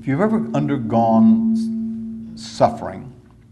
If you've ever undergone suffering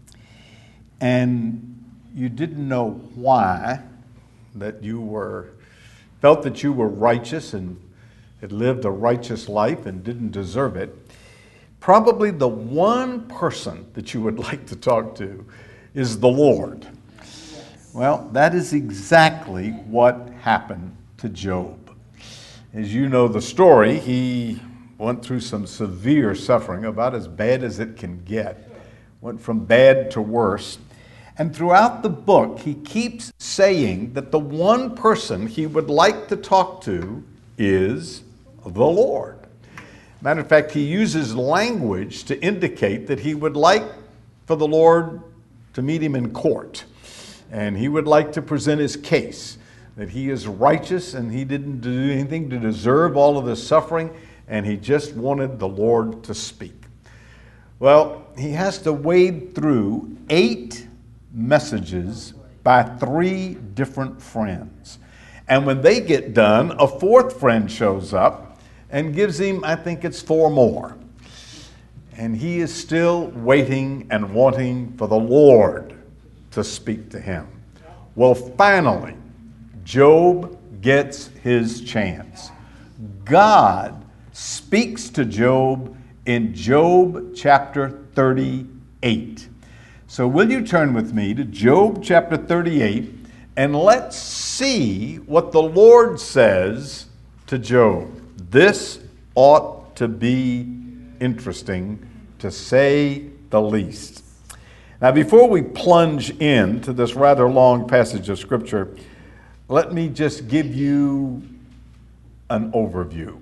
and you didn't know why, that you felt that you were righteous and had lived a righteous life and didn't deserve it, probably the one person that you would like to talk to is the Lord. Well, that is exactly what happened to Job. As you know the story, he went through some severe suffering, about as bad as it can get. Went from bad to worse. And throughout the book, he keeps saying that the one person he would like to talk to is the Lord. Matter of fact, he uses language to indicate that he would like for the Lord to meet him in court. And he would like to present his case, that he is righteous and he didn't do anything to deserve all of this suffering, and he just wanted the Lord to speak. Well, he has to wade through 8 messages by 3 different friends. And when they get done, a 4th friend shows up and gives him, I think it's 4 more. And he is still waiting and wanting for the Lord to speak to him. Well, finally, Job gets his chance. God speaks to Job in Job chapter 38. So will you turn with me to Job chapter 38, and let's see what the Lord says to Job. This ought to be interesting, to say the least. Now, before we plunge into this rather long passage of Scripture, let me just give you an overview.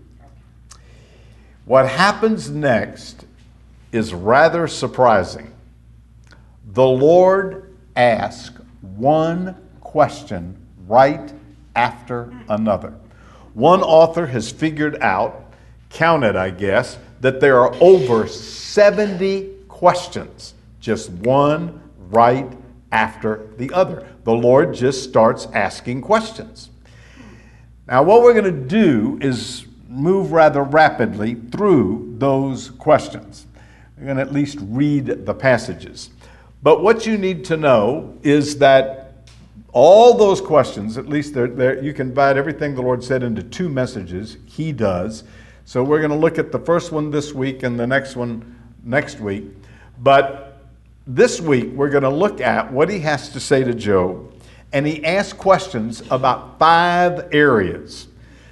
What happens next is rather surprising. The Lord asks one question right after another. One author has figured out, counted I guess, that there are over 70 questions, just one right after the other. The Lord just starts asking questions. Now, what we're going to do is move rather rapidly through those questions. We're going to at least read the passages. But what you need to know is that all those questions, at least you can divide everything the Lord said into 2 messages. He does. So we're going to look at the first one this week and the next one next week. But this week we're going to look at what he has to say to Job. And he asks questions about 5 areas.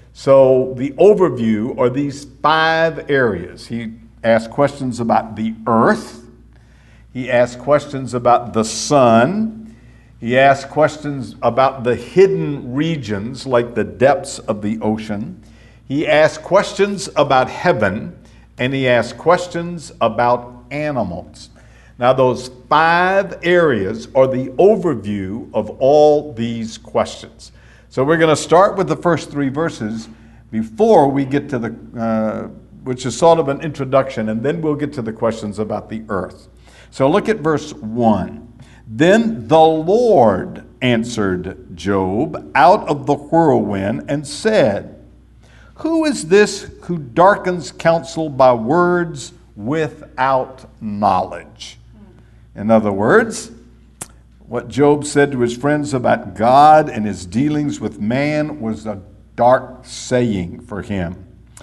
So the overview are these 5 areas. He asks questions about the earth. He asks questions about the sun. He asks questions about the hidden regions, like the depths of the ocean. He asks questions about heaven, and he asks questions about animals. Now, those 5 areas are the overview of all these questions. So we're going to start with the first 3 verses before we get to which is sort of an introduction, and then we'll get to the questions about the earth. So look at verse 1. Then the Lord answered Job out of the whirlwind and said, "Who is this who darkens counsel by words without knowledge?" In other words, what Job said to his friends about God and his dealings with man was a dark saying for him.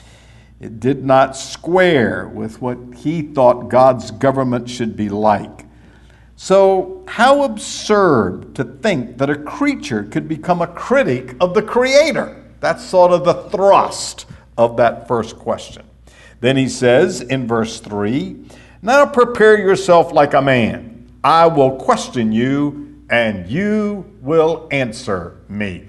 It did not square with what he thought God's government should be like. So how absurd to think that a creature could become a critic of the Creator. That's sort of the thrust of that first question. Then he says in verse 3, "Now prepare yourself like a man. I will question you, and you will answer me."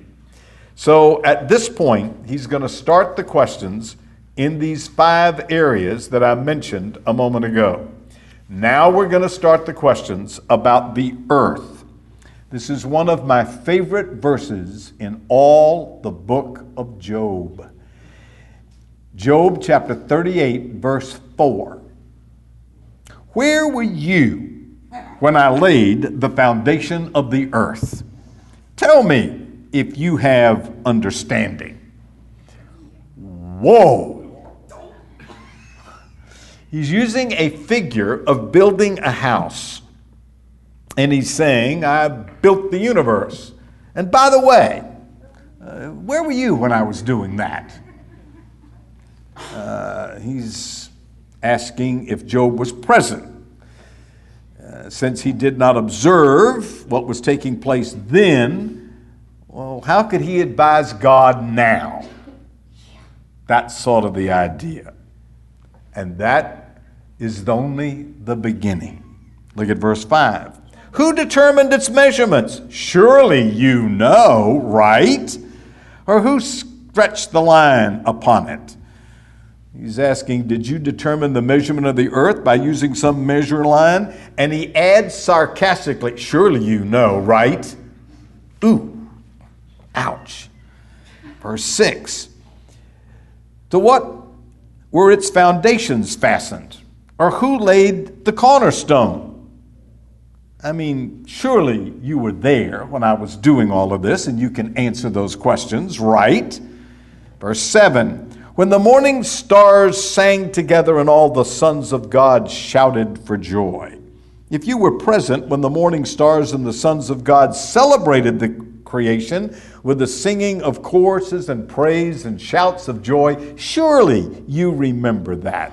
So at this point, he's going to start the questions in these 5 areas that I mentioned a moment ago. Now we're going to start the questions about the earth. This is one of my favorite verses in all the book of Job. Job chapter 38, verse 4. "Where were you when I laid the foundation of the earth? Tell me if you have understanding." Whoa! He's using a figure of building a house. And he's saying, I built the universe. And by the way, where were you when I was doing that? He's asking if Job was present. Since he did not observe what was taking place then, well, how could he advise God now? That's sort of the idea. And that is only the beginning. Look at verse 5. Who determined its measurements? Surely you know, right? Or who stretched the line upon it? He's asking, did you determine the measurement of the earth by using some measure line? And he adds sarcastically, surely you know, right? Ooh, ouch. Verse 6. To what were its foundations fastened? Or who laid the cornerstone? I mean, surely you were there when I was doing all of this, and you can answer those questions, right? Verse 7. When the morning stars sang together and all the sons of God shouted for joy. If you were present when the morning stars and the sons of God celebrated the creation with the singing of choruses and praise and shouts of joy, surely you remember that.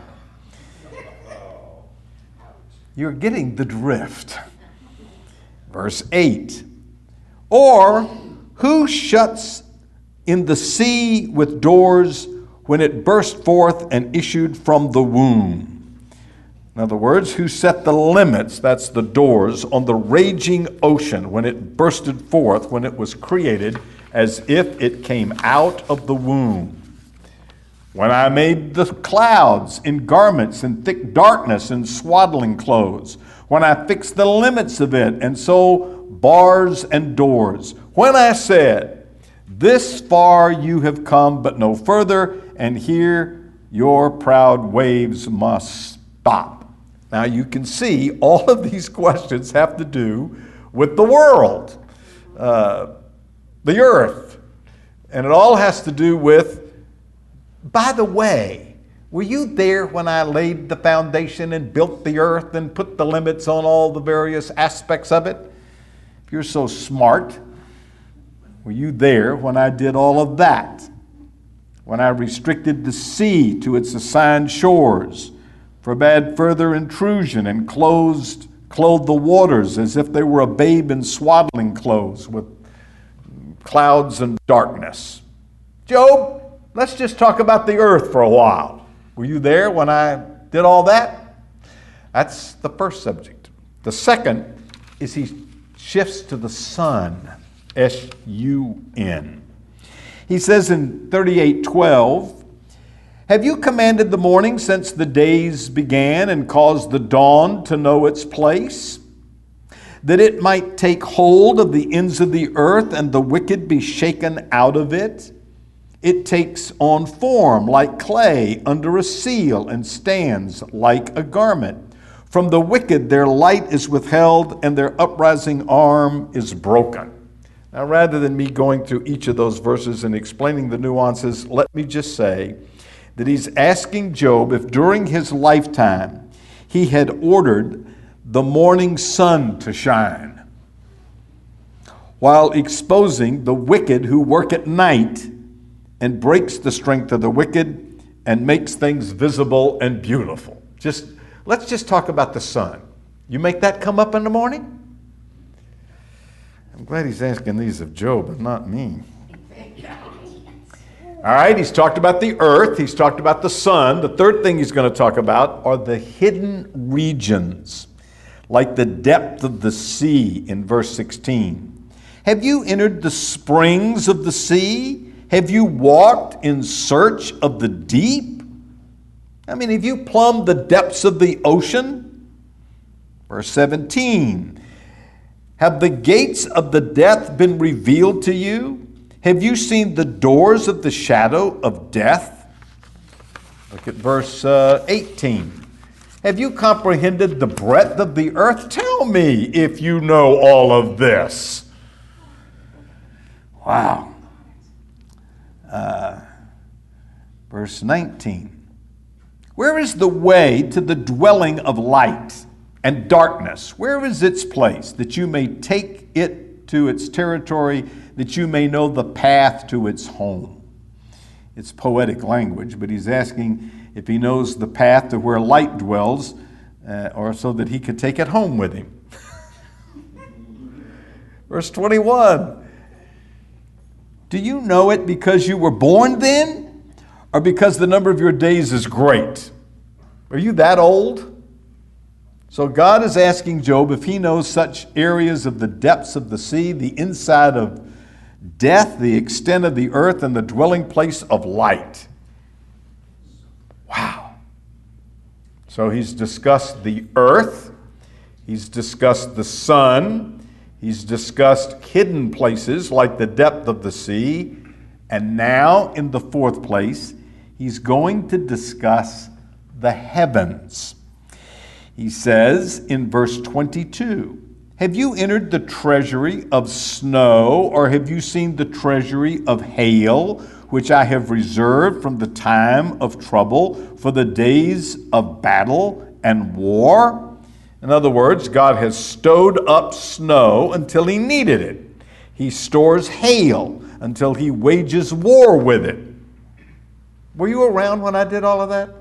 You're getting the drift. Verse 8. Or who shuts in the sea with doors when it burst forth and issued from the womb? In other words, who set the limits, that's the doors, on the raging ocean when it bursted forth, when it was created, as if it came out of the womb? When I made the clouds in garments and thick darkness in swaddling clothes, when I fixed the limits of it, and so bars and doors, when I said, this far you have come, but no further, and here your proud waves must stop. Now you can see all of these questions have to do with the world, the earth, and it all has to do with, by the way, were you there when I laid the foundation and built the earth and put the limits on all the various aspects of it? If you're so smart, were you there when I did all of that? When I restricted the sea to its assigned shores, forbade further intrusion, and clothed the waters as if they were a babe in swaddling clothes with clouds and darkness. Job, let's just talk about the earth for a while. Were you there when I did all that? That's the first subject. The second is he shifts to the sun, S-U-N. He says in 38:12, have you commanded the morning since the days began and caused the dawn to know its place? That it might take hold of the ends of the earth and the wicked be shaken out of it? It takes on form like clay under a seal and stands like a garment. From the wicked their light is withheld and their uprising arm is broken. Now, rather than me going through each of those verses and explaining the nuances, let me just say that he's asking Job if during his lifetime he had ordered the morning sun to shine while exposing the wicked who work at night and breaks the strength of the wicked and makes things visible and beautiful. Let's just talk about the sun. You make that come up in the morning? I'm glad he's asking these of Job and not me. All right, he's talked about the earth. He's talked about the sun. The third thing he's going to talk about are the hidden regions, like the depth of the sea in verse 16. Have you entered the springs of the sea? Have you walked in search of the deep? I mean, have you plumbed the depths of the ocean? Verse 17. Have the gates of the death been revealed to you? Have you seen the doors of the shadow of death? Look at verse 18. Have you comprehended the breadth of the earth? Tell me if you know all of this. Wow. Verse 19. Where is the way to the dwelling of light and darkness? Where is its place, that you may take it to its territory, that you may know the path to its home? It's poetic language, but he's asking if he knows the path to where light dwells, or so that he could take it home with him. Verse 21, do you know it because you were born then, or because the number of your days is great? Are you that old? So God is asking Job if he knows such areas of the depths of the sea, the inside of death, the extent of the earth, and the dwelling place of light. Wow. So he's discussed the earth, he's discussed the sun, he's discussed hidden places like the depth of the sea, and now in the fourth place, he's going to discuss the heavens. He says in verse 22, have you entered the treasury of snow, or have you seen the treasury of hail, which I have reserved from the time of trouble for the days of battle and war? In other words, God has stowed up snow until he needed it. He stores hail until he wages war with it. Were you around when I did all of that?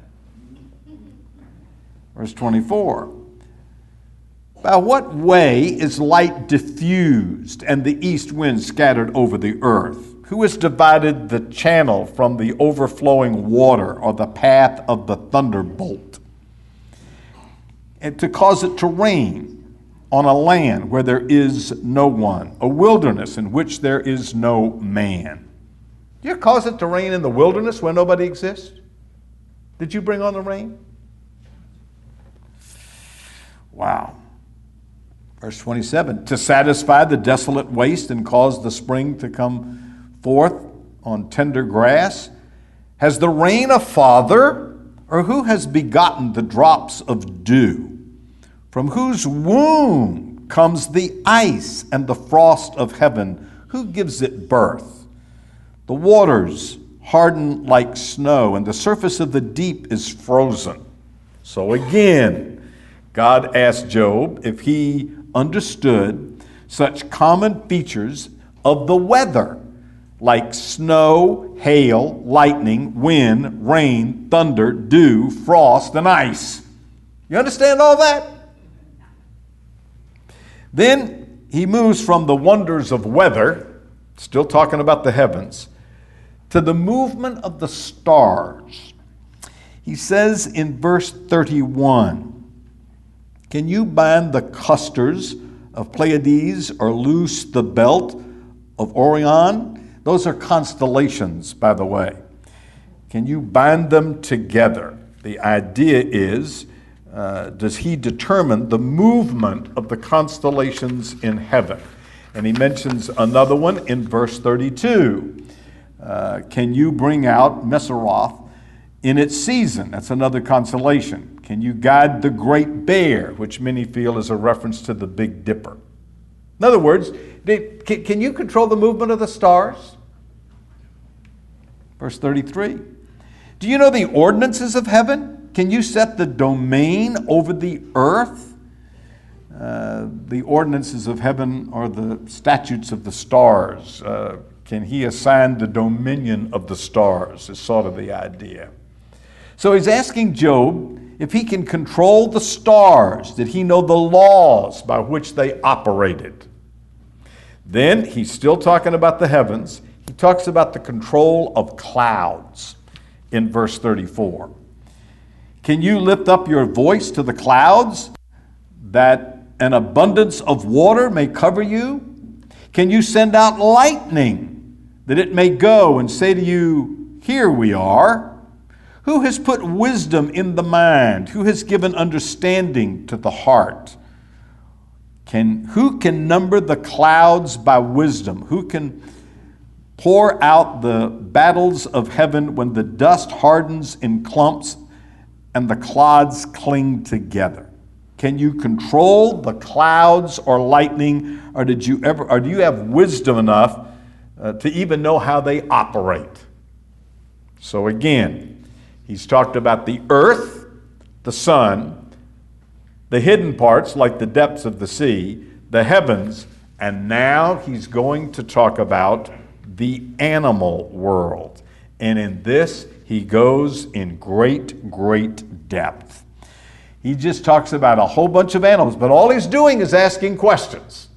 Verse 24. By what way is light diffused and the east wind scattered over the earth? Who has divided the channel from the overflowing water, or the path of the thunderbolt? And to cause it to rain on a land where there is no one, a wilderness in which there is no man. Did you cause it to rain in the wilderness where nobody exists? Did you bring on the rain? Wow. Verse 27, to satisfy the desolate waste and cause the spring to come forth on tender grass. Has the rain a father, or who has begotten the drops of dew? From whose womb comes the ice and the frost of heaven? Who gives it birth? The waters harden like snow, and the surface of the deep is frozen. So again, God asked Job if he understood such common features of the weather, like snow, hail, lightning, wind, rain, thunder, dew, frost, and ice. You understand all that? Then he moves from the wonders of weather, still talking about the heavens, to the movement of the stars. He says in verse 31, can you bind the clusters of Pleiades or loose the belt of Orion? Those are constellations, by the way. Can you bind them together? The idea is, does he determine the movement of the constellations in heaven? And he mentions another one in verse 32. Can you bring out Messeroth in its season? That's another constellation. Can you guide the Great Bear, which many feel is a reference to the Big Dipper? In other words, can you control the movement of the stars? Verse 33. Do you know the ordinances of heaven? Can you set the domain over the earth? The ordinances of heaven are the statutes of the stars. Can he assign the dominion of the stars is sort of the idea. So he's asking Job if he can control the stars, did he know the laws by which they operated? Then he's still talking about the heavens. He talks about the control of clouds in verse 34. Can you lift up your voice to the clouds that an abundance of water may cover you? Can you send out lightning that it may go and say to you, here we are? Who has put wisdom in the mind? Who has given understanding to the heart? Who can number the clouds by wisdom? Who can pour out the battles of heaven when the dust hardens in clumps and the clods cling together? Can you control the clouds or lightning, or do you have wisdom enough to even know how they operate? So again, He's talked about the earth, the sun, the hidden parts like the depths of the sea, the heavens, and now he's going to talk about the animal world. And in this, he goes in great, great depth. He just talks about a whole bunch of animals, but all he's doing is asking questions.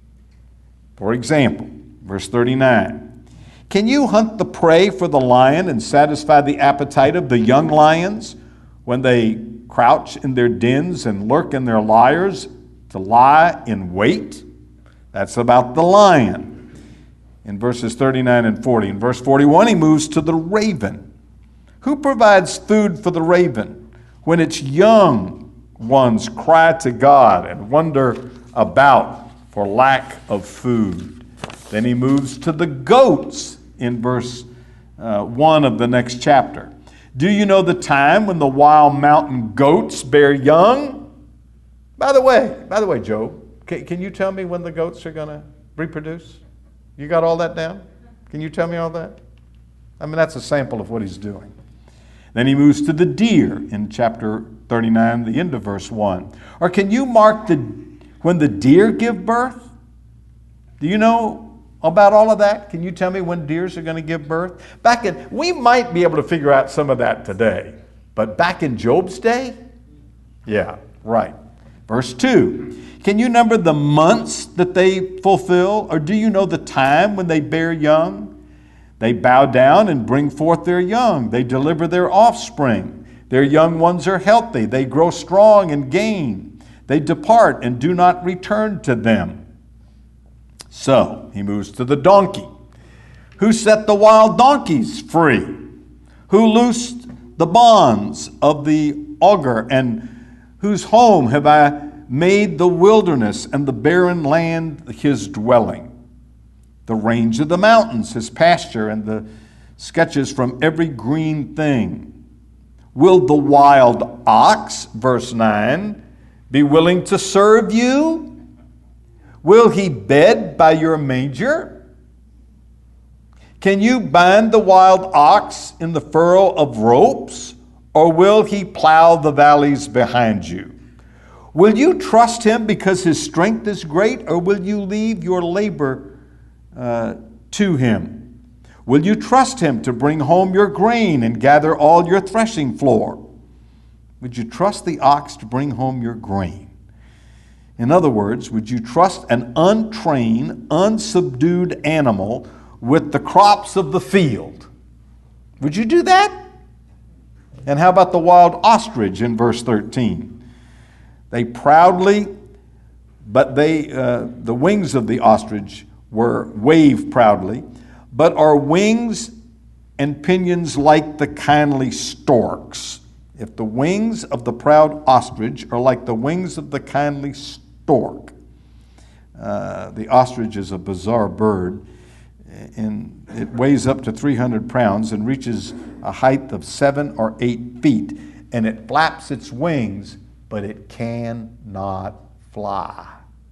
For example, verse 39. Can you hunt the prey for the lion and satisfy the appetite of the young lions when they crouch in their dens and lurk in their lairs to lie in wait? That's about the lion in verses 39 and 40. In verse 41, he moves to the raven. Who provides food for the raven when its young ones cry to God and wander about for lack of food? Then he moves to the goats in verse 1 of the next chapter. Do you know the time when the wild mountain goats bear young? By the way, Joe, can you tell me when the goats are going to reproduce? You got all that down? Can you tell me all that? I mean, that's a sample of what he's doing. Then he moves to the deer in chapter 39, the end of verse 1. Or can you mark when the deer give birth? Do you know about all of that? Can you tell me when deers are going to give birth? We might be able to figure out some of that today, but back in Job's day? Yeah, right. Verse 2, can you number the months that they fulfill, or do you know the time when they bear young? They bow down and bring forth their young. They deliver their offspring. Their young ones are healthy. They grow strong and gain. They depart and do not return to them. So, he moves to the donkey. Who set the wild donkeys free? Who loosed the bonds of the auger, and whose home have I made the wilderness and the barren land his dwelling? The range of the mountains his pasture, and the sketches from every green thing. Will the wild ox, verse 9, be willing to serve you? Will he bed by your manger? Can you bind the wild ox in the furrow of ropes, or will he plow the valleys behind you? Will you trust him because his strength is great, or will you leave your labor to him? Will you trust him to bring home your grain and gather all your threshing floor? Would you trust the ox to bring home your grain? In other words, would you trust an untrained, unsubdued animal with the crops of the field? Would you do that? And how about the wild ostrich in verse 13? They proudly, but the wings of the ostrich wave proudly, but are wings and pinions like the kindly storks. If the wings of the proud ostrich are like the wings of the kindly stork. The ostrich is a bizarre bird, and it weighs up to 300 pounds and reaches a height of 7 or 8 feet, and it flaps its wings, but it cannot fly.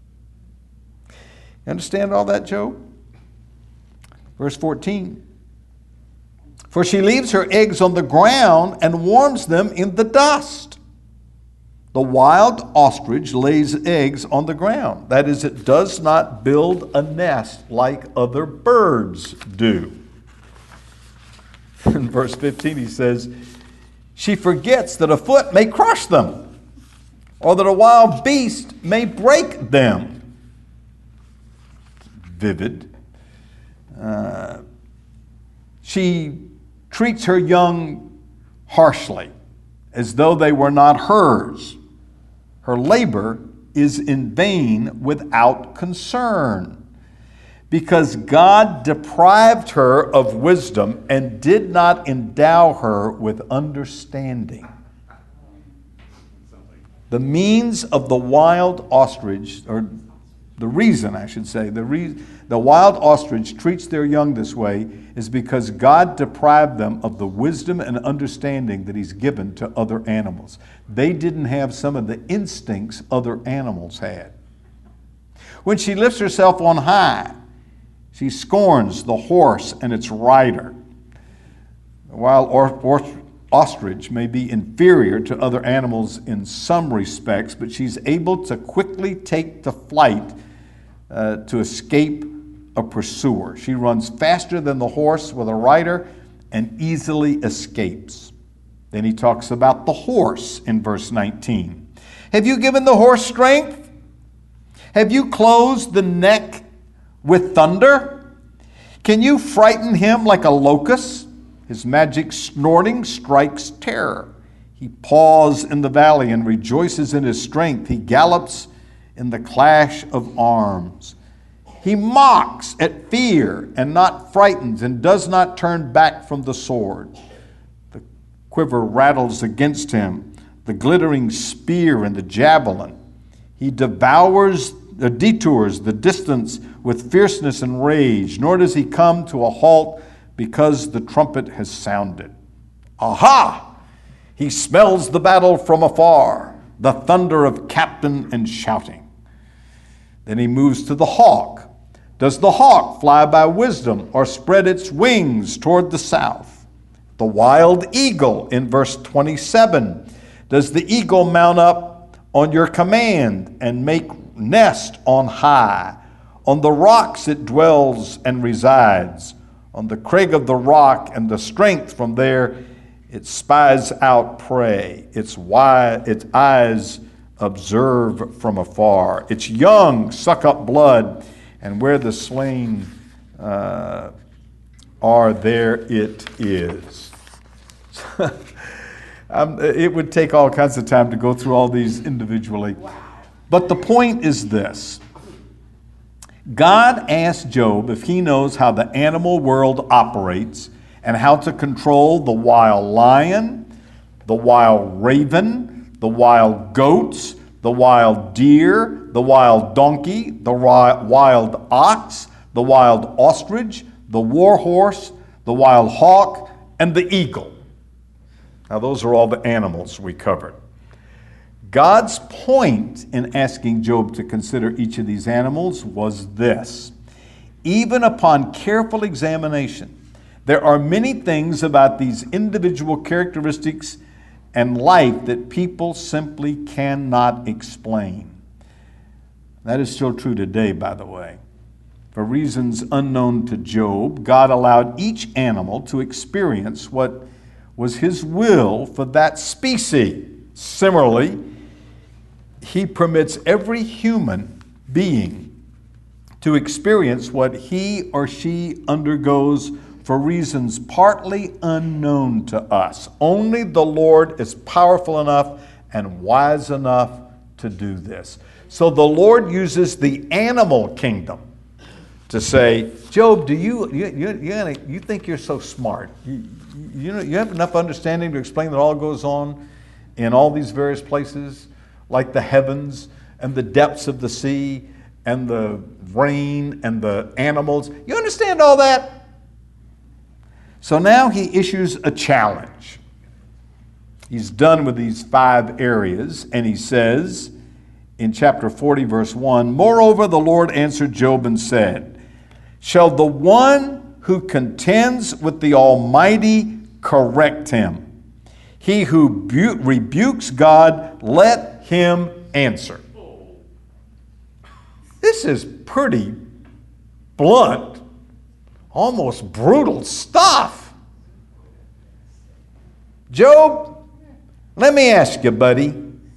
You understand all that, Joe? Verse 14. For she leaves her eggs on the ground and warms them in the dust. The wild ostrich lays eggs on the ground. That is, it does not build a nest like other birds do. In verse 15 he says, she forgets that a foot may crush them, or that a wild beast may break them. Vivid. She treats her young harshly, as though they were not hers. Her labor is in vain without concern, because God deprived her of wisdom and did not endow her with understanding. The means of the wild ostrich, or the reason, I should say, the wild ostrich treats their young this way is because God deprived them of the wisdom and understanding that He's given to other animals. They didn't have some of the instincts other animals had. When she lifts herself on high, she scorns the horse and its rider. The wild ostrich may be inferior to other animals in some respects, but she's able to quickly take to flight to escape a pursuer. She runs faster than the horse with a rider and easily escapes. Then he talks about the horse in verse 19. Have you given the horse strength? Have you closed the neck with thunder? Can you frighten him like a locust? His magic snorting strikes terror. He paws in the valley and rejoices in his strength. He gallops in the clash of arms. He mocks at fear and not frightens, and does not turn back from the sword. The quiver rattles against him, the glittering spear and the javelin. He detours the distance with fierceness and rage, nor does he come to a halt because the trumpet has sounded. Aha! He smells the battle from afar, the thunder of captain and shouting. Then he moves to the hawk. Does the hawk fly by wisdom or spread its wings toward the south? The wild eagle in verse 27. Does the eagle mount up on your command and make nest on high? On the rocks it dwells and resides. On the crag of the rock and the strength from there it spies out prey. Its eyes observe from afar. Its young suck up blood, and where the slain are, there it is. It would take all kinds of time to go through all these individually. But the point is this. God asked Job if he knows how the animal world operates and how to control the wild lion, the wild raven, the wild goats, the wild deer, the wild donkey, the wild ox, the wild ostrich, the war horse, the wild hawk, and the eagle. Now, those are all the animals we covered. God's point in asking Job to consider each of these animals was this: even upon careful examination, there are many things about these individual characteristics and life that people simply cannot explain. That is still true today, by the way. For reasons unknown to Job, God allowed each animal to experience what was his will for that species. Similarly, he permits every human being to experience what he or she undergoes for reasons partly unknown to us. Only the Lord is powerful enough and wise enough to do this. So the Lord uses the animal kingdom to say, Job, do you think you're so smart? You have enough understanding to explain that all goes on in all these various places, like the heavens and the depths of the sea and the rain and the animals? You understand all that? So now he issues a challenge. He's done with these 5 areas, and he says in chapter 40, verse 1, moreover, the Lord answered Job and said, shall the one who contends with the Almighty correct him? He who rebukes God, let him answer. This is pretty blunt, almost brutal stuff. Job, let me ask you, buddy,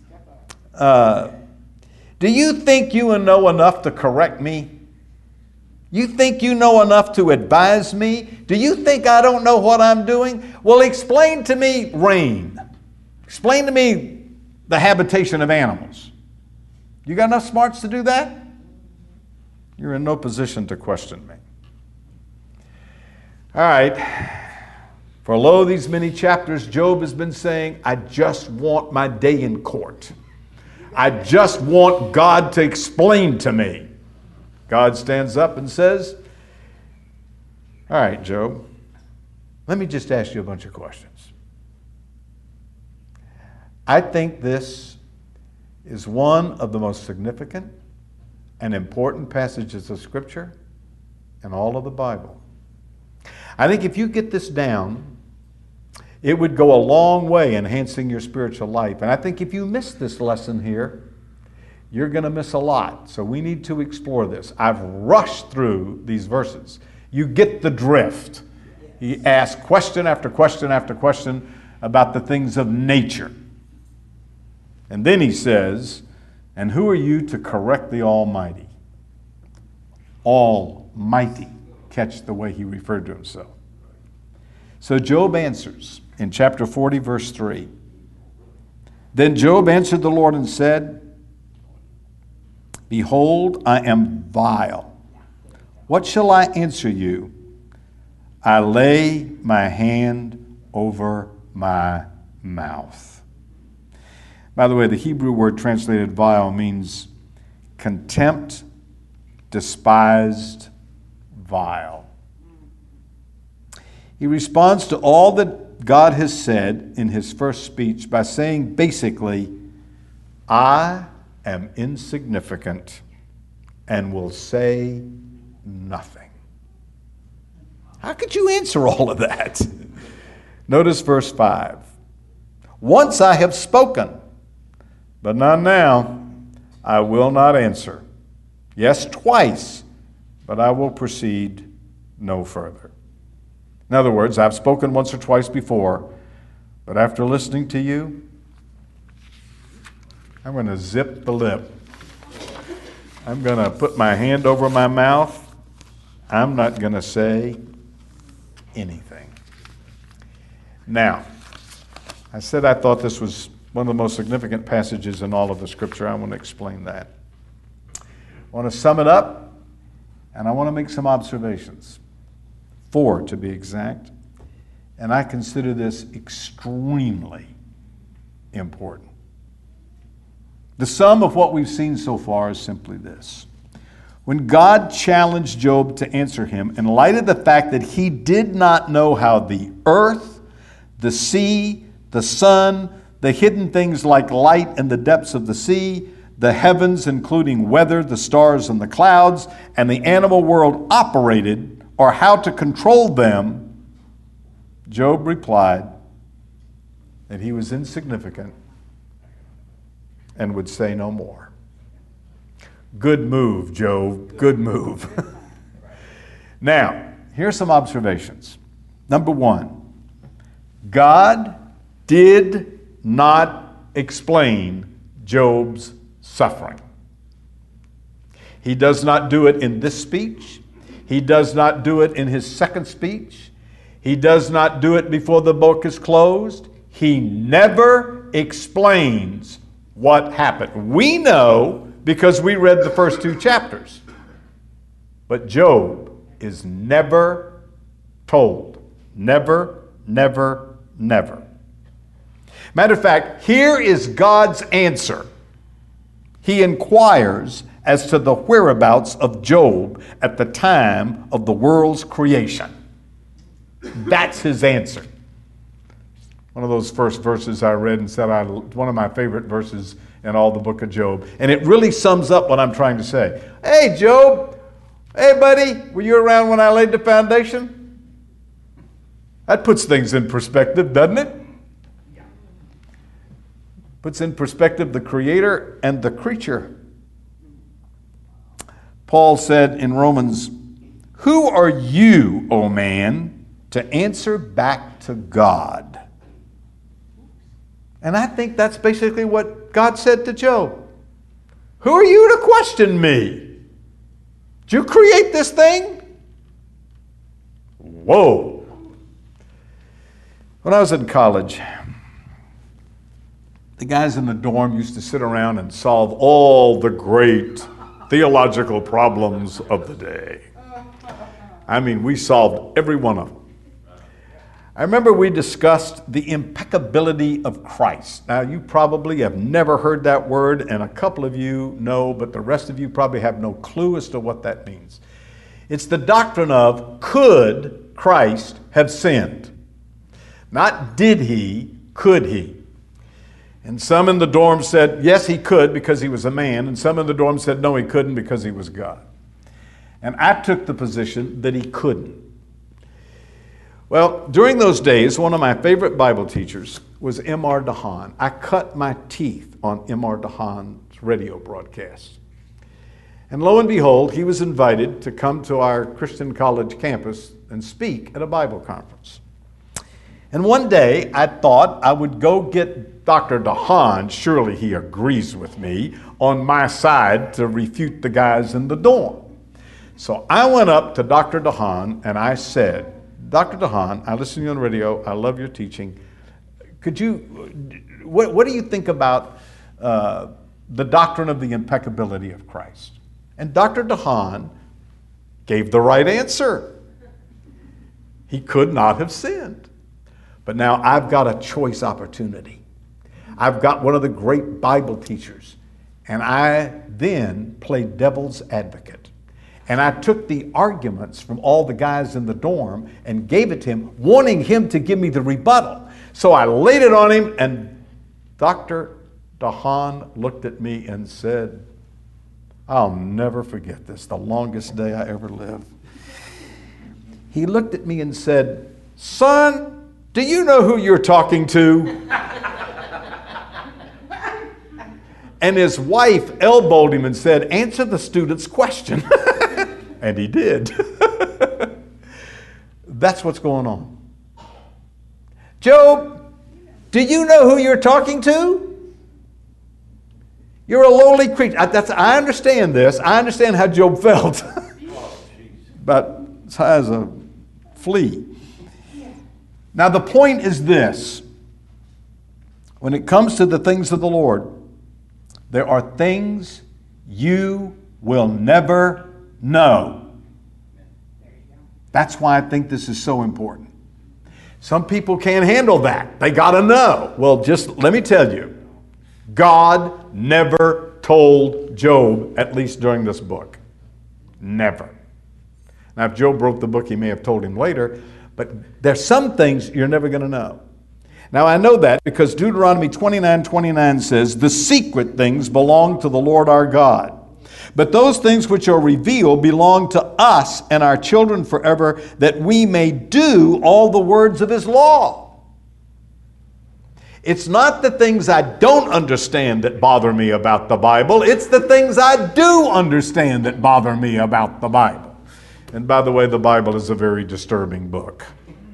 do you think you know enough to correct me? You think you know enough to advise me? Do you think I don't know what I'm doing? Well, explain to me rain. Explain to me the habitation of animals. You got enough smarts to do that? You're in no position to question me. All right. For lo, these many chapters, Job has been saying, I just want my day in court. I just want God to explain to me. God stands up and says, all right, Job, let me just ask you a bunch of questions. I think this is one of the most significant and important passages of Scripture in all of the Bible. I think if you get this down, It would go a long way enhancing your spiritual life. And I think if you miss this lesson here, you're going to miss a lot. So we need to explore this. I've rushed through these verses. You get the drift. He asks question after question after question about the things of nature. And then he says, and who are you to correct the Almighty? Almighty. Catch the way he referred to himself. So Job answers in chapter 40, verse 3. Then Job answered the Lord and said, Behold, I am vile. What shall I answer you? I lay my hand over my mouth. By the way, the Hebrew word translated vile means contempt, despised, vile. He responds to all that God has said in his first speech by saying basically, I am insignificant and will say nothing. How could you answer all of that? Notice verse 5. Once I have spoken, but not now. I will not answer. Yes, twice, but I will proceed no further. In other words, I've spoken once or twice before, but after listening to you, I'm going to zip the lip. I'm going to put my hand over my mouth. I'm not going to say anything. Now, I said I thought this was one of the most significant passages in all of the Scripture. I want to explain that. I want to sum it up, and I want to make some observations. 4 to be exact. And I consider this extremely important. The sum of what we've seen so far is simply this. When God challenged Job to answer him, in light of the fact that he did not know how the earth, the sea, the sun, the hidden things like light in the depths of the sea, the heavens, including weather, the stars and the clouds, and the animal world operated, or how to control them, Job replied that he was insignificant and would say no more. Good move, Job. Good move. Now, here's some observations. Number 1, God did not explain Job's suffering. He does not do it in this speech. He does not do it in his second speech. He does not do it before the book is closed. He never explains what happened. We know because we read the first 2 chapters. But Job is never told. Never, never, never. Matter of fact, here is God's answer. He inquires as to the whereabouts of Job at the time of the world's creation. That's his answer. One of those first verses I read and said one of my favorite verses in all the book of Job. And it really sums up what I'm trying to say. Hey, Job. Hey, buddy. Were you around when I laid the foundation? That puts things in perspective, doesn't it? Puts in perspective the creator and the creature. Paul said in Romans, who are you, O man, to answer back to God? And I think that's basically what God said to Job. Who are you to question me? Did you create this thing? Whoa. When I was in college, the guys in the dorm used to sit around and solve all the great theological problems of the day. I mean, we solved every one of them. I remember we discussed the impeccability of Christ. Now, you probably have never heard that word, and a couple of you know, but the rest of you probably have no clue as to what that means. It's the doctrine of, could Christ have sinned? Not did he, could he? And some in the dorm said, yes, he could because he was a man, and some in the dorm said, no, he couldn't because he was God. And I took the position that he couldn't. Well, during those days, one of my favorite Bible teachers was M.R. DeHaan. I cut my teeth on M.R. DeHaan's radio broadcasts. And lo and behold, he was invited to come to our Christian college campus and speak at a Bible conference. And one day, I thought I would go get Dr. DeHaan, surely he agrees with me, on my side to refute the guys in the dorm. So I went up to Dr. DeHaan and I said, Dr. DeHaan, I listen to you on the radio, I love your teaching. What do you think about the doctrine of the impeccability of Christ? And Dr. DeHaan gave the right answer. He could not have sinned. But now I've got a choice opportunity. I've got one of the great Bible teachers, and I then played devil's advocate. And I took the arguments from all the guys in the dorm and gave it to him, wanting him to give me the rebuttal. So I laid it on him, and Dr. DeHaan looked at me and said, I'll never forget this, the longest day I ever lived. He looked at me and said, son, do you know who you're talking to? And his wife elbowed him and said, answer the student's question. And he did. That's what's going on. Job, do you know who you're talking to? You're a lowly creature. I understand this. I understand how Job felt. About as high as a flea. Now the point is this. When it comes to the things of the Lord, there are things you will never know. That's why I think this is so important. Some people can't handle that. They got to know. Well, just let me tell you, God never told Job, at least during this book. Never. Now, if Job wrote the book, he may have told him later, but there's some things you're never going to know. Now, I know that because Deuteronomy 29:29 says, the secret things belong to the Lord our God. But those things which are revealed belong to us and our children forever, that we may do all the words of his law. It's not the things I don't understand that bother me about the Bible. It's the things I do understand that bother me about the Bible. And by the way, the Bible is a very disturbing book.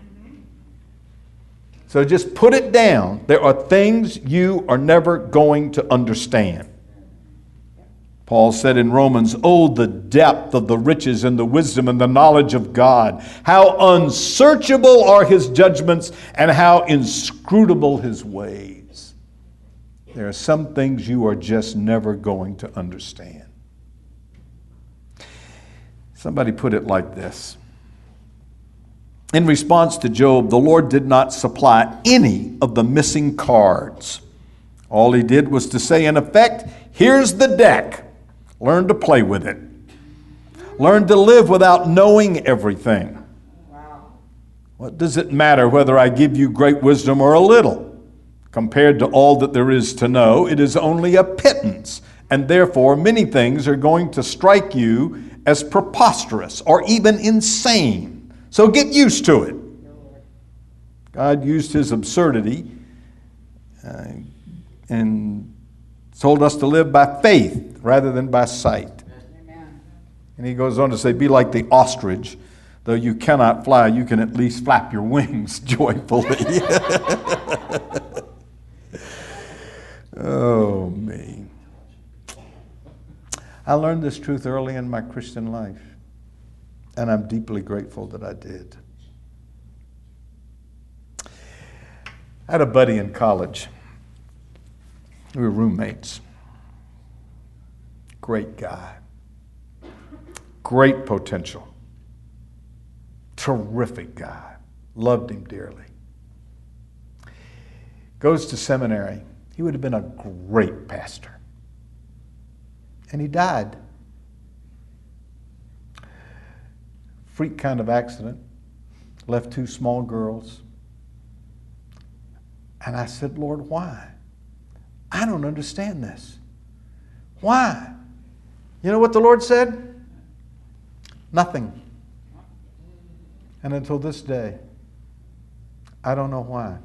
So just put it down. There are things you are never going to understand. Paul said in Romans, oh, the depth of the riches and the wisdom and the knowledge of God. How unsearchable are his judgments and how inscrutable his ways. There are some things you are just never going to understand. Somebody put it like this. In response to Job, the Lord did not supply any of the missing cards. All he did was to say, in effect, here's the deck. Learn to play with it. Learn to live without knowing everything. Wow. What does it matter whether I give you great wisdom or a little? Compared to all that there is to know, it is only a pittance, and therefore many things are going to strike you as preposterous or even insane. So get used to it. God used his absurdity and told us to live by faith rather than by sight. Amen. And he goes on to say, be like the ostrich. Though you cannot fly, you can at least flap your wings joyfully. Oh, me. I learned this truth early in my Christian life, and I'm deeply grateful that I did. I had a buddy in college. We were roommates. Great guy. Great potential. Terrific guy. Loved him dearly. Goes to seminary. He would have been a great pastor. And he died. Freak kind of accident. Left 2 small girls. And I said, Lord, why? I don't understand this. Why? You know what the Lord said? Nothing. And until this day, I don't know why.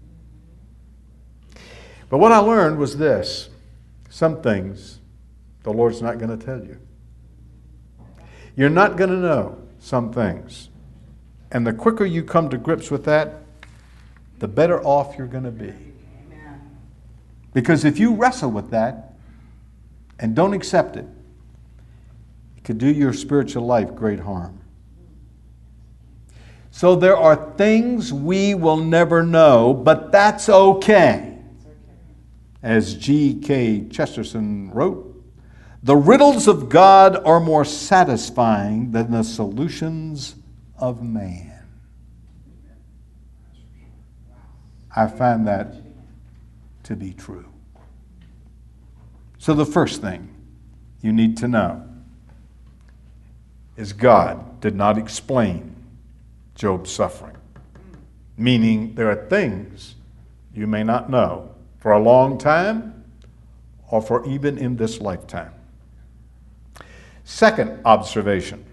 But what I learned was this. Some things the Lord's not going to tell you. You're not going to know some things. And the quicker you come to grips with that, the better off you're going to be. Because if you wrestle with that and don't accept it, it could do your spiritual life great harm. So there are things we will never know, but that's okay. As G.K. Chesterton wrote, the riddles of God are more satisfying than the solutions of man. I find that to be true. So the first thing you need to know is God did not explain Job's suffering. Meaning there are things you may not know for a long time or for even in this lifetime. Second observation.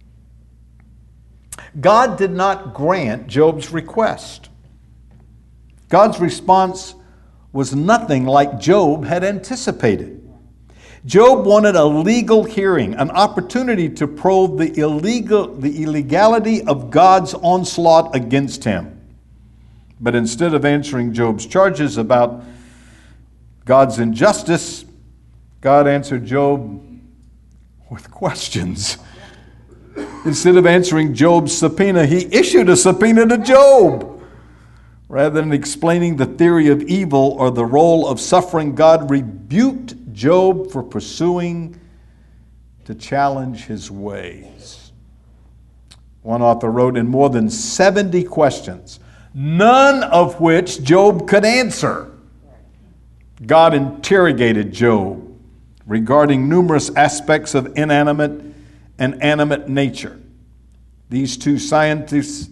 God did not grant Job's request. God's response was nothing like Job had anticipated. Job wanted a legal hearing, an opportunity to probe the illegality of God's onslaught against him. But instead of answering Job's charges about God's injustice, God answered Job with questions. Instead of answering Job's subpoena, he issued a subpoena to Job. Rather than explaining the theory of evil or the role of suffering, God rebuked Job for pursuing to challenge his ways. One author wrote, in more than 70 questions, none of which Job could answer, God interrogated Job regarding numerous aspects of inanimate and animate nature. These two science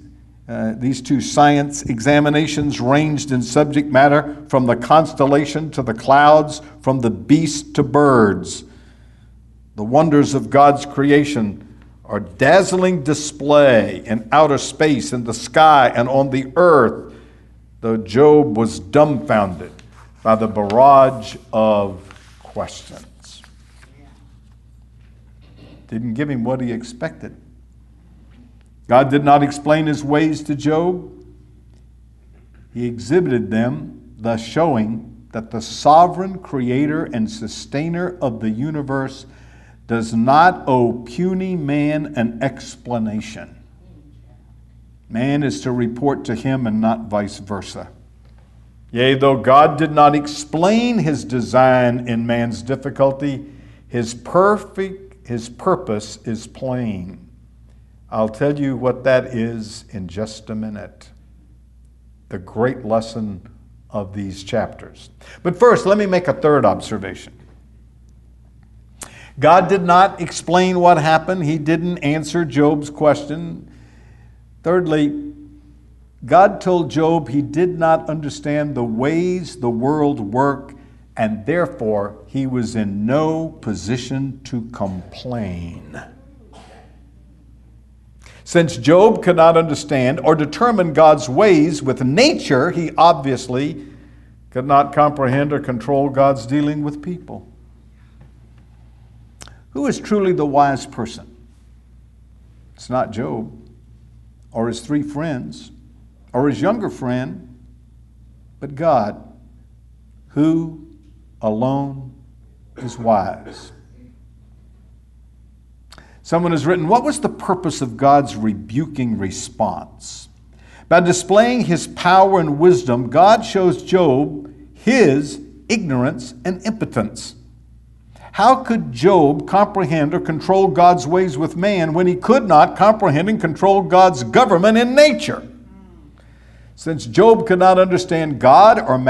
examinations ranged in subject matter from the constellation to the clouds, from the beasts to birds. The wonders of God's creation are dazzling display in outer space, in the sky, and on the earth, though Job was dumbfounded by the barrage of questions. Didn't give him what he expected. God did not explain his ways to Job. He exhibited them, thus showing that the sovereign creator and sustainer of the universe does not owe puny man an explanation. Man is to report to him and not vice versa. Yea, though God did not explain his design in man's difficulty, his purpose is plain. I'll tell you what that is in just a minute. The great lesson of these chapters. But first, let me make a third observation. God did not explain what happened. He didn't answer Job's question. Thirdly, God told Job he did not understand the ways the world work, and therefore he was in no position to complain. Since Job could not understand or determine God's ways with nature, he obviously could not comprehend or control God's dealing with people. Who is truly the wise person? It's not Job, or his three friends, or his younger friend, but God, who alone is wise. Someone has written, what was the purpose of God's rebuking response? By displaying his power and wisdom, God shows Job his ignorance and impotence. How could Job comprehend or control God's ways with man when he could not comprehend and control God's government in nature? Since Job could not understand God or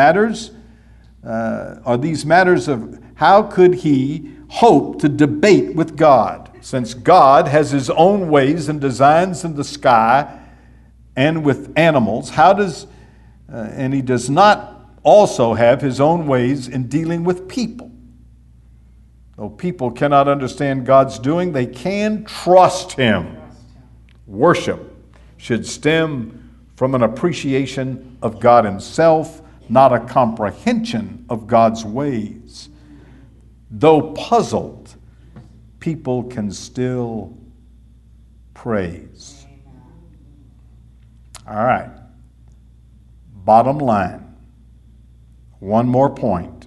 these matters of how could he hope to debate with God? Since God has his own ways and designs in the sky and with animals, and he does not also have his own ways in dealing with people. Though people cannot understand God's doing, they can trust him. Worship should stem from an appreciation of God himself, not a comprehension of God's ways. Though puzzled, people can still praise. All right. Bottom line. One more point.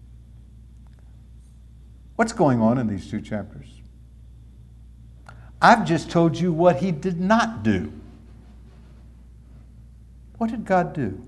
What's going on in these two chapters? I've just told you what he did not do. What did God do?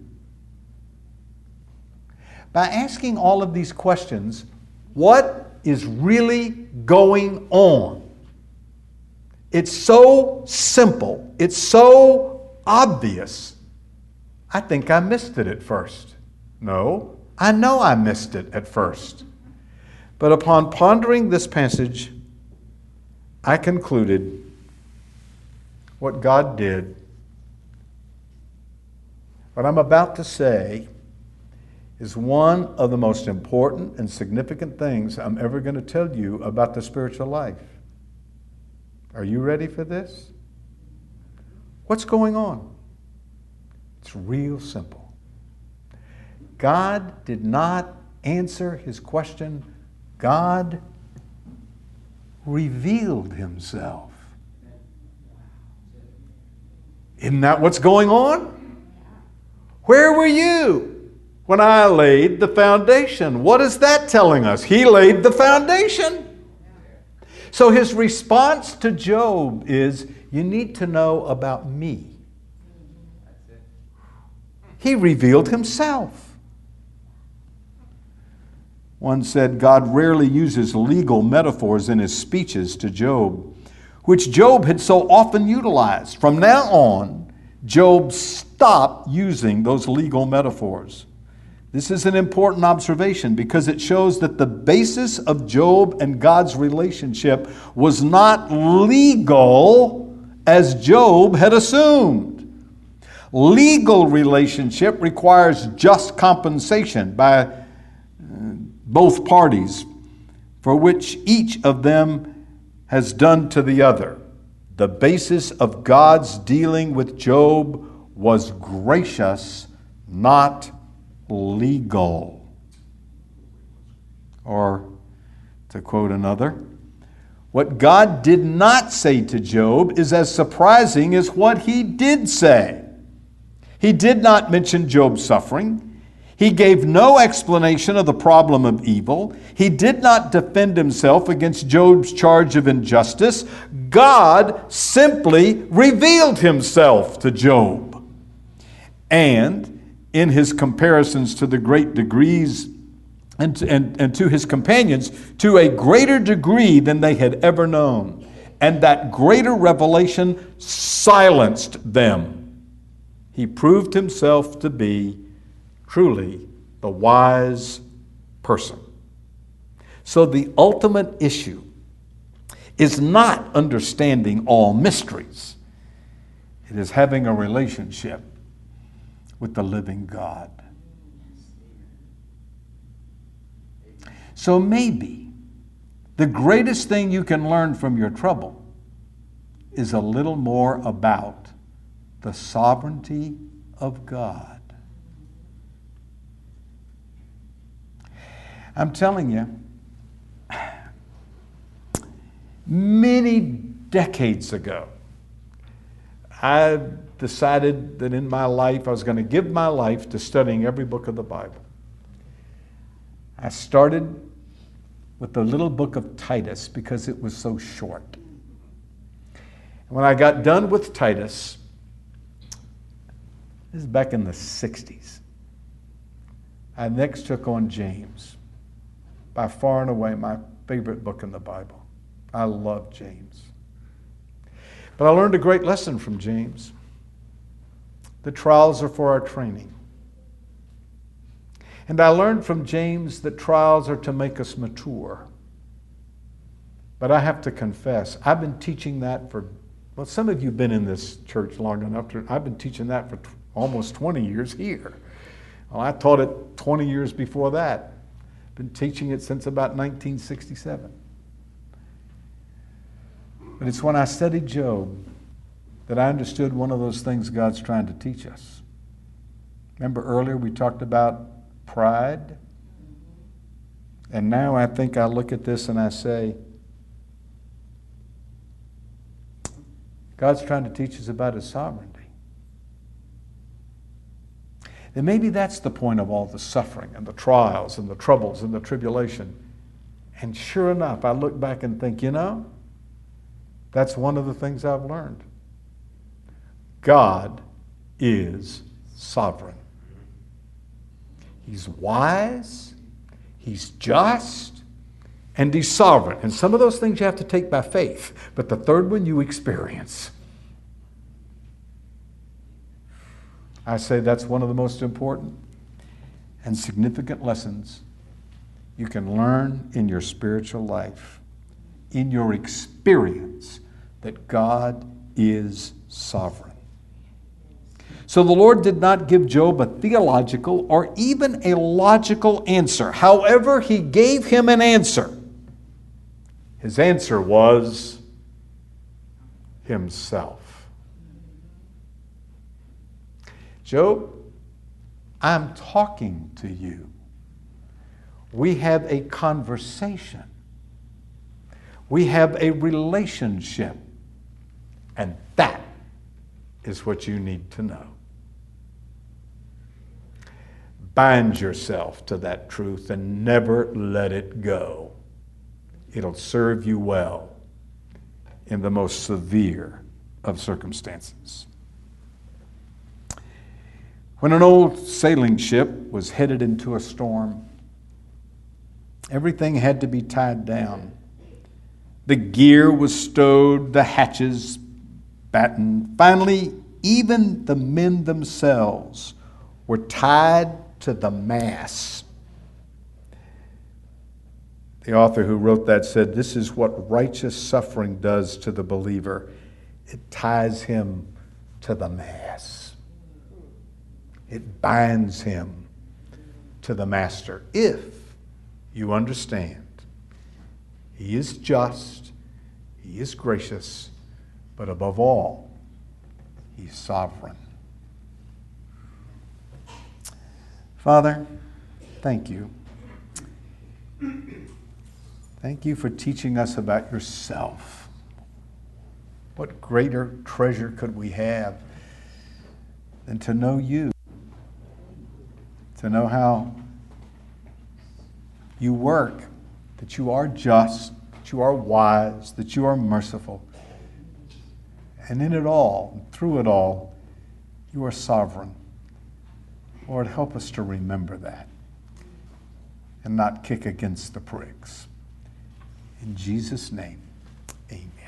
By asking all of these questions, what is really going on? It's so simple. It's so obvious. I think I missed it at first. No, I know I missed it at first. But upon pondering this passage, I concluded what God did. What I'm about to say is one of the most important and significant things I'm ever going to tell you about the spiritual life. Are you ready for this? What's going on? It's real simple. God did not answer his question. God revealed himself. Isn't that what's going on? Where were you when I laid the foundation? What is that telling us? He laid the foundation. So his response to Job is, you need to know about me. He revealed himself. One said God rarely uses legal metaphors in his speeches to Job, which Job had so often utilized. From now on, Job stopped using those legal metaphors. This is an important observation because it shows that the basis of Job and God's relationship was not legal as Job had assumed. Legal relationship requires just compensation by both parties for which each of them has done to the other. The basis of God's dealing with Job was gracious, not legal. Or, to quote another, what God did not say to Job is as surprising as what he did say. He did not mention Job's suffering. He gave no explanation of the problem of evil. He did not defend himself against Job's charge of injustice. God simply revealed himself to Job. And in his comparisons to the great degrees and to his companions, to a greater degree than they had ever known. And that greater revelation silenced them. He proved himself to be truly the wise person. So the ultimate issue is not understanding all mysteries. It is having a relationship with the living God. So maybe the greatest thing you can learn from your trouble is a little more about the sovereignty of God. I'm telling you, many decades ago, I decided that in my life I was going to give my life to studying every book of the Bible. I started with the little book of Titus because it was so short. When I got done with Titus, this is back in the 60s, I next took on James. By far and away my favorite book in the Bible. I love James. But I learned a great lesson from James. The trials are for our training. And I learned from James that trials are to make us mature. But I have to confess, I've been teaching that for, well, some of you have been in this church long enough I've been teaching that for almost 20 years here. Well, I taught it 20 years before that. Been teaching it since about 1967. But it's when I studied Job that I understood one of those things God's trying to teach us. Remember earlier we talked about pride? And now I think I look at this and I say, God's trying to teach us about His sovereignty. And maybe that's the point of all the suffering and the trials and the troubles and the tribulation. And sure enough, I look back and think, that's one of the things I've learned. God is sovereign. He's wise, He's just, and He's sovereign. And some of those things you have to take by faith, but the third one you experience. I say that's one of the most important and significant lessons you can learn in your spiritual life, in your experience that God is sovereign. So the Lord did not give Job a theological or even a logical answer. However, He gave him an answer. His answer was Himself. Job, I'm talking to you. We have a conversation. We have a relationship. And that is what you need to know. Bind yourself to that truth and never let it go. It'll serve you well in the most severe of circumstances. When an old sailing ship was headed into a storm, everything had to be tied down. The gear was stowed, the hatches battened. Finally, even the men themselves were tied to the mast. The author who wrote that said, this is what righteous suffering does to the believer. It ties him to the mast. It binds him to the master. If you understand, He is just, He is gracious, but above all, He's sovereign. Father, thank you. Thank you for teaching us about yourself. What greater treasure could we have than to know you? To know how you work, that you are just, that you are wise, that you are merciful. And in it all, through it all, you are sovereign. Lord, help us to remember that and not kick against the pricks. In Jesus' name, amen.